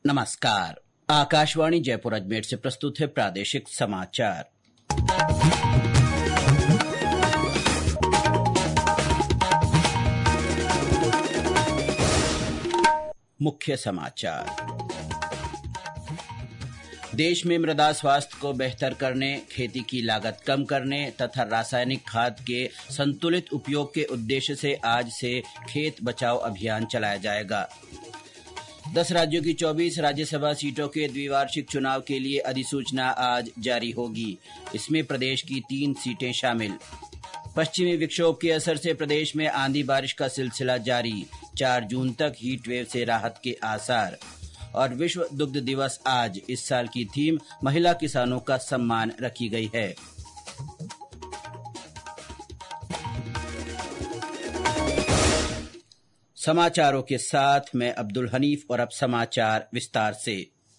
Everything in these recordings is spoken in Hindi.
नमस्कार। आकाशवाणी जयपुर अजमेर से प्रस्तुत है प्रादेशिक समाचार। मुख्य समाचार। देश में मृदा स्वास्थ्य को बेहतर करने, खेती की लागत कम करने तथा रासायनिक खाद के संतुलित उपयोग के उद्देश्य से आज से खेत बचाओ अभियान चलाया जाएगा। 10 राज्यों की 24 राज्यसभा सीटों के द्विवार्षिक चुनाव के लिए अधिसूचना आज जारी होगी। इसमें प्रदेश की 3 सीटें शामिल। पश्चिमी विक्षोभ के असर से प्रदेश में आंधी बारिश का सिलसिला जारी। 4 जून तक हीट वेव से राहत के आसार। और विश्व दुग्ध दिवस आज। इस साल की थीम महिला किसानों का सम्मान रखी गई है। समाचारों के साथ मैं अब्दुल हनीफ और अब समाचार विस्तार से।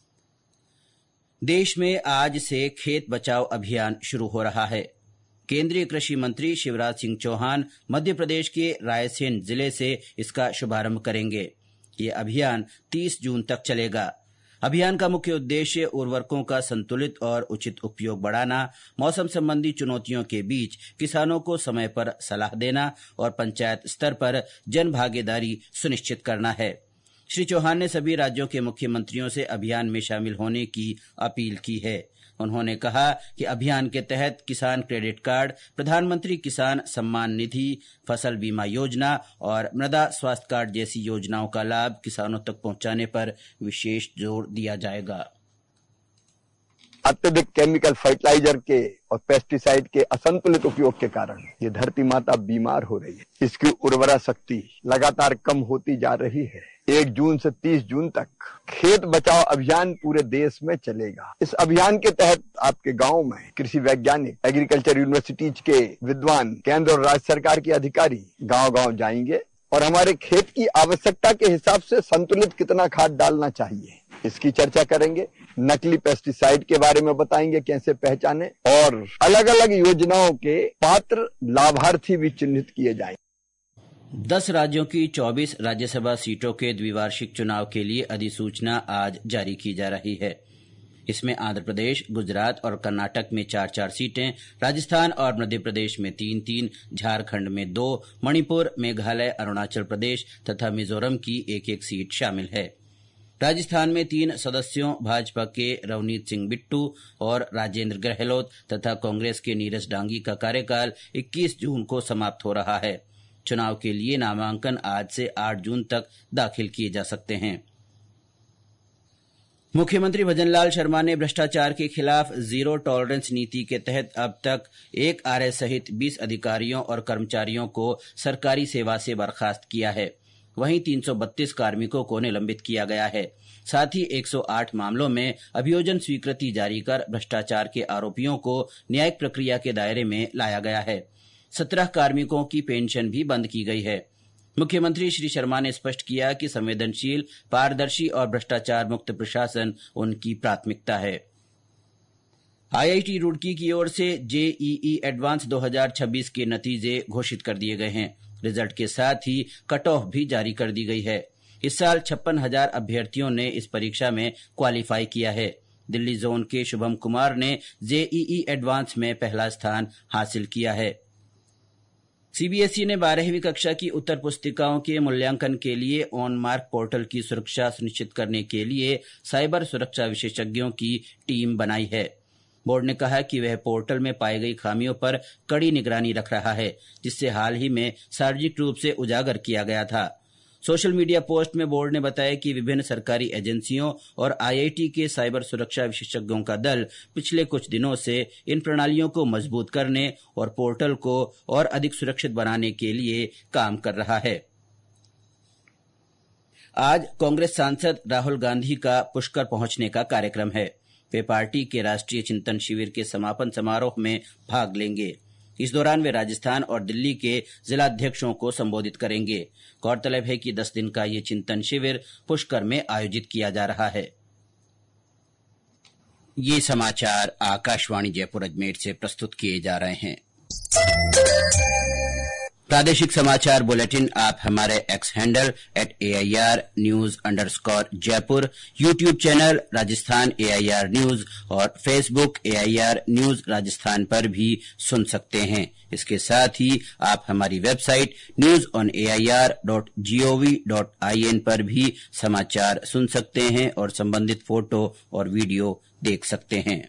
देश में आज से खेत बचाओ अभियान शुरू हो रहा है। केंद्रीय कृषि मंत्री शिवराज सिंह चौहान मध्य प्रदेश के रायसेन जिले से इसका शुभारंभ करेंगे। ये अभियान 30 जून तक चलेगा। अभियान का मुख्य उद्देश्य उर्वरकों का संतुलित और उचित उपयोग बढ़ाना, मौसम संबंधी चुनौतियों के बीच किसानों को समय पर सलाह देना और पंचायत स्तर पर जन भागीदारी सुनिश्चित करना है। श्री चौहान ने सभी राज्यों के मुख्यमंत्रियों से अभियान में शामिल होने की अपील की है। उन्होंने कहा कि अभियान के तहत किसान क्रेडिट कार्ड, प्रधानमंत्री किसान सम्मान निधि, फसल बीमा योजना और मृदा स्वास्थ्य कार्ड जैसी योजनाओं का लाभ किसानों तक पहुंचाने पर विशेष जोर दिया जाएगा। अत्यधिक केमिकल फर्टिलाइजर के और पेस्टिसाइड के असंतुलित उपयोग के कारण ये धरती माता बीमार हो रही है। इसकी उर्वरा शक्ति लगातार कम होती जा रही है। 1 जून से 30 जून तक खेत बचाओ अभियान पूरे देश में चलेगा। इस अभियान के तहत आपके गांव में कृषि वैज्ञानिक, एग्रीकल्चर यूनिवर्सिटीज के विद्वान, केंद्र और राज्य सरकार के अधिकारी गांव-गांव जाएंगे और हमारे खेत की आवश्यकता के हिसाब से संतुलित कितना खाद डालना चाहिए इसकी चर्चा करेंगे। नकली पेस्टिसाइड के बारे में बताएंगे कैसे पहचाने, और अलग अलग योजनाओं के पात्र लाभार्थी भी चिन्हित किए जाएंगे। 10 राज्यों की 24 राज्यसभा सीटों के द्विवार्षिक चुनाव के लिए अधिसूचना आज जारी की जा रही है। इसमें आंध्र प्रदेश, गुजरात और कर्नाटक में 4-4 सीटें, राजस्थान और मध्य प्रदेश में 3-3, झारखंड में 2, मणिपुर, मेघालय, अरुणाचल प्रदेश तथा मिजोरम की 1-1 सीट शामिल है। राजस्थान में 3 सदस्यों भाजपा के रवनीत सिंह बिट्टू और राजेंद्र गहलोत तथा कांग्रेस के नीरज डांगी का कार्यकाल 21 जून को समाप्त हो रहा है। चुनाव के लिए नामांकन आज से 8 जून तक दाखिल किए जा सकते हैं। मुख्यमंत्री भजनलाल शर्मा ने भ्रष्टाचार के खिलाफ जीरो टॉलरेंस नीति के तहत अब तक 1 आरए सहित 20 अधिकारियों और कर्मचारियों को सरकारी सेवा से बर्खास्त किया है। वहीं 332 कार्मिकों को निलंबित किया गया है। साथ ही 108 मामलों में अभियोजन स्वीकृति जारी कर भ्रष्टाचार के आरोपियों को न्यायिक प्रक्रिया के दायरे में लाया गया है। 17 कार्मिकों की पेंशन भी बंद की गई है। मुख्यमंत्री श्री शर्मा ने स्पष्ट किया कि संवेदनशील, पारदर्शी और भ्रष्टाचार मुक्त प्रशासन उनकी प्राथमिकता है। आईआईटी रुड़की की ओर से जेईई एडवांस 2026 के नतीजे घोषित कर दिए गए हैं। रिजल्ट के साथ ही कट ऑफ भी जारी कर दी गई है। इस साल 56,000 अभ्यर्थियों ने इस परीक्षा में क्वालिफाई किया है। दिल्ली जोन के शुभम कुमार ने जेईई एडवांस में पहला स्थान हासिल किया है। सीबीएसई ने 12वीं कक्षा की उत्तर पुस्तिकाओं के मूल्यांकन के लिए ऑन मार्क पोर्टल की सुरक्षा सुनिश्चित करने के लिए साइबर सुरक्षा विशेषज्ञों की टीम बनाई है। बोर्ड ने कहा कि वह पोर्टल में पाई गई खामियों पर कड़ी निगरानी रख रहा है, जिससे हाल ही में सार्वजनिक रूप से उजागर किया गया था। सोशल मीडिया पोस्ट में बोर्ड ने बताया कि विभिन्न सरकारी एजेंसियों और आईआईटी के साइबर सुरक्षा विशेषज्ञों का दल पिछले कुछ दिनों से इन प्रणालियों को मजबूत करने और पोर्टल को और अधिक सुरक्षित बनाने के लिए काम कर रहा है। आज कांग्रेस सांसद राहुल गांधी का पुष्कर पहुंचने का कार्यक्रम है। वे पार्टी के राष्ट्रीय चिंतन शिविर के समापन समारोह में भाग लेंगे। इस दौरान वे राजस्थान और दिल्ली के जिलाध्यक्षों को संबोधित करेंगे। गौरतलब है कि 10 दिन का ये चिंतन शिविर पुष्कर में आयोजित किया जा रहा है। ये समाचार आकाशवाणी जयपुर अजमेर से प्रस्तुत किए जा रहे हैं। प्रादेशिक समाचार बुलेटिन आप हमारे एक्स हैंडल @AIRnews_जयपुर, YouTube channel Rajasthan AIR news और फेसबुक AIR न्यूज राजस्थान पर भी सुन सकते हैं। इसके साथ ही आप हमारी वेबसाइट newsonair.gov.in पर भी समाचार सुन सकते हैं और संबंधित फोटो और वीडियो देख सकते हैं।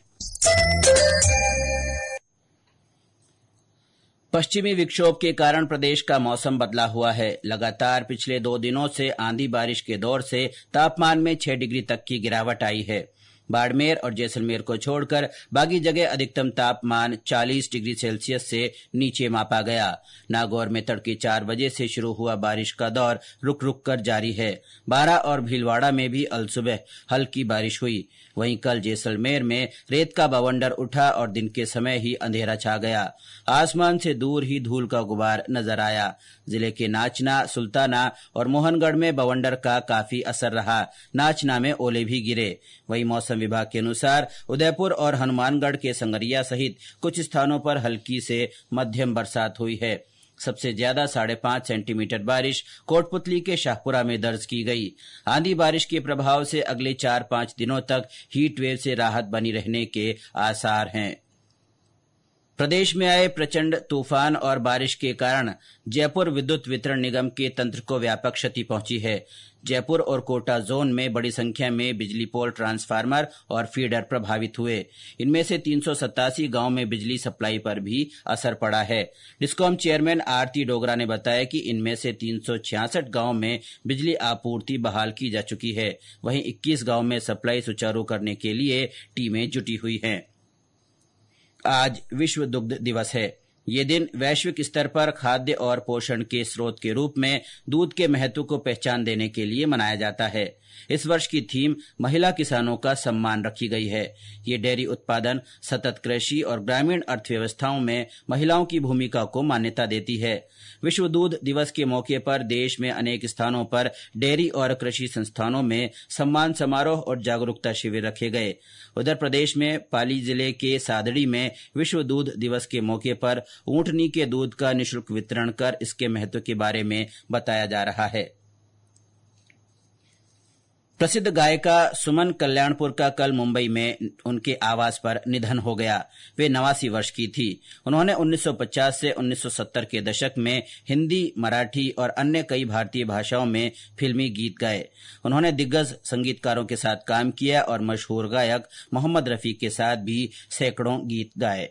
पश्चिमी विक्षोभ के कारण प्रदेश का मौसम बदला हुआ है। लगातार पिछले 2 दिनों से आंधी बारिश के दौर से तापमान में 6 डिग्री तक की गिरावट आई है। बाड़मेर और जैसलमेर को छोड़कर बाकी जगह अधिकतम तापमान 40 डिग्री सेल्सियस से नीचे मापा गया। नागौर में तड़के 4 बजे से शुरू हुआ बारिश का दौर रुक रुक कर जारी है। बारां और भीलवाड़ा में भी अलसुबह हल्की बारिश हुई। वहीं कल जैसलमेर में रेत का बवंडर उठा और दिन के समय ही अंधेरा छा गया। आसमान से दूर ही धूल का गुबार नजर आया। जिले के नाचना, सुल्ताना और मोहनगढ़ में बवंडर का काफी असर रहा। नाचना में ओले भी गिरे। वहीं मौसम विभाग के अनुसार उदयपुर और हनुमानगढ़ के संगरिया सहित कुछ स्थानों पर हल्की से मध्यम बरसात हुई है। सबसे ज्यादा 5.5 सेंटीमीटर बारिश कोटपुतली के शाहपुरा में दर्ज की गई। आंधी बारिश के प्रभाव से अगले 4-5 दिनों तक हीट वेव से राहत बनी रहने के आसार हैं। प्रदेश में आए प्रचंड तूफान और बारिश के कारण जयपुर विद्युत वितरण निगम के तंत्र को व्यापक क्षति पहुंची है। जयपुर और कोटा जोन में बड़ी संख्या में बिजली पोल, ट्रांसफार्मर और फीडर प्रभावित हुए। इनमें से 387 गांव में बिजली सप्लाई पर भी असर पड़ा है। डिस्कॉम चेयरमैन आरती डोगरा ने बताया कि इनमें से 366 गांव में बिजली आपूर्ति बहाल की जा चुकी है। वहीं 21 गांव में सप्लाई सुचारू करने के लिए टीमें जुटी हुई हैं। आज विश्व दुग्ध दिवस है। ये दिन वैश्विक स्तर पर खाद्य और पोषण के स्रोत के रूप में दूध के महत्व को पहचान देने के लिए मनाया जाता है। इस वर्ष की थीम महिला किसानों का सम्मान रखी गई है। ये डेयरी उत्पादन, सतत कृषि और ग्रामीण अर्थव्यवस्थाओं में महिलाओं की भूमिका को मान्यता देती है। विश्व दूध दिवस के मौके पर देश में अनेक स्थानों पर डेयरी और कृषि संस्थानों में सम्मान समारोह और जागरूकता शिविर रखे गए। उधर प्रदेश में पाली जिले के सादड़ी में विश्व दूध दिवस के मौके पर ऊंटनी के दूध का निःशुल्क वितरण कर इसके महत्व के बारे में बताया जा रहा है। प्रसिद्ध गायिका सुमन कल्याणपुर का कल मुंबई में उनके आवास पर निधन हो गया। वे 89 वर्ष की थी। उन्होंने 1950 से 1970 के दशक में हिंदी, मराठी और अन्य कई भारतीय भाषाओं में फिल्मी गीत गाए। उन्होंने दिग्गज संगीतकारों के साथ काम किया और मशहूर गायक मोहम्मद रफी के साथ भी सैकड़ों गीत गाए।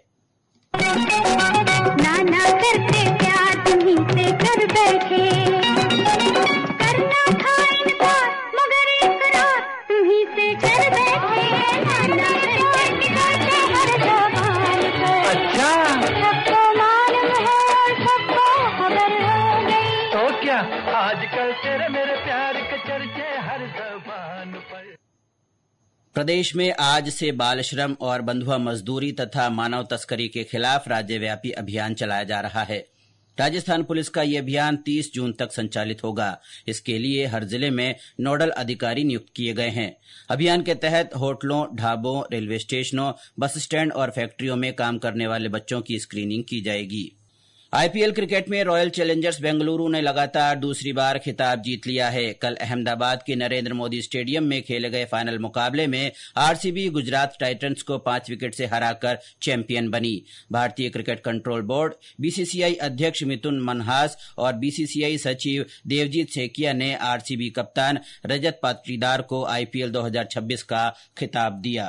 नाना करते प्यार तुम्हीं से कर बैठे, करना था इनकार मगर इकरार तुम्हीं से कर बैठे। नाना करते प्यार हर ज़बान पर, अच्छा सबको मालूम है और सबको खबर हो गई। तो क्या आजकल तेरे मेरे प्यार के चर्चे हर ज़बान पर। प्रदेश में आज से बाल श्रम और बंधुआ मजदूरी तथा मानव तस्करी के खिलाफ राज्यव्यापी अभियान चलाया जा रहा है। राजस्थान पुलिस का ये अभियान 30 जून तक संचालित होगा। इसके लिए हर जिले में नोडल अधिकारी नियुक्त किए गए हैं। अभियान के तहत होटलों, ढाबों, रेलवे स्टेशनों, बस स्टैंड और फैक्ट्रियों में काम करने वाले बच्चों की स्क्रीनिंग की जाएगी। आईपीएल क्रिकेट में रॉयल चैलेंजर्स बेंगलुरु ने लगातार दूसरी बार खिताब जीत लिया है। कल अहमदाबाद के नरेंद्र मोदी स्टेडियम में खेले गए फाइनल मुकाबले में आरसीबी गुजरात टाइटंस को 5 विकेट से हराकर चैंपियन बनी। भारतीय क्रिकेट कंट्रोल बोर्ड, बीसीसीआई अध्यक्ष मिथुन मनहास और बीसीसीआई सचिव देवजीत सेकिया ने आरसीबी कप्तान रजत पाटीदार को आईपीएल 2026 का खिताब दिया।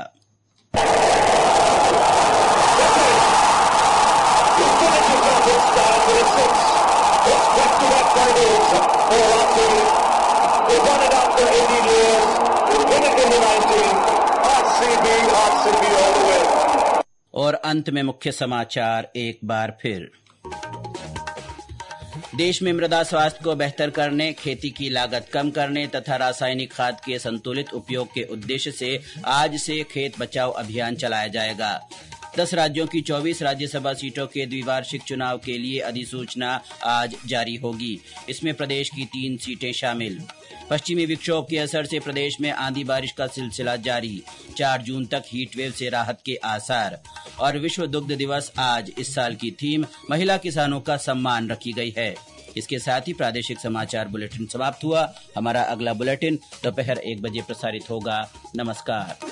और अंत में मुख्य समाचार एक बार फिर। देश में मृदा स्वास्थ्य को बेहतर करने, खेती की लागत कम करने तथा रासायनिक खाद के संतुलित उपयोग के उद्देश्य से आज से खेत बचाओ अभियान चलाया जाएगा। 10 राज्यों की 24 राज्यसभा सीटों के द्विवार्षिक चुनाव के लिए अधिसूचना आज जारी होगी। इसमें प्रदेश की 3 सीटें शामिल। पश्चिमी विक्षोभ के असर से प्रदेश में आंधी बारिश का सिलसिला जारी। 4 जून तक हीट वेव से राहत के आसार। और विश्व दुग्ध दिवस आज। इस साल की थीम महिला किसानों का सम्मान रखी गई है। इसके साथ ही प्रादेशिक समाचार बुलेटिन समाप्त हुआ। हमारा अगला बुलेटिन दोपहर 1 बजे प्रसारित होगा। नमस्कार।